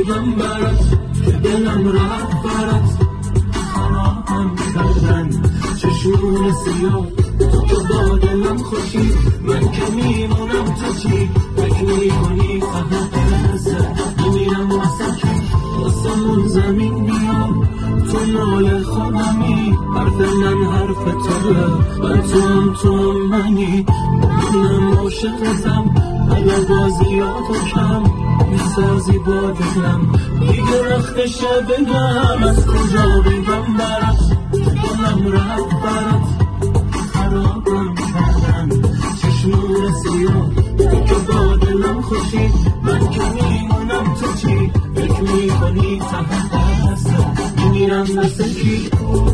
بگم برات که دلم رفت برات، خرابم کردن چشمون سیاه. تو با دلم خوشی، من که میمونم تو چی؟ فکر میکنی ته قصه میمیرم واسه کی؟ واسمون زمین میام، تو مال خودمی، حرف من حرف توه، من تو منی. منم عاشقتم، اگر بازیاتو کم میسازی با دلم، دیگه وقتشه بگم از کجا بگم برات که دلم رفت برات، خرابم کردن چشمون سیاه. تو با دلم خوشی، من که میمونم تو چی؟ فکر میکنی ته دست میمیرم مثل کی؟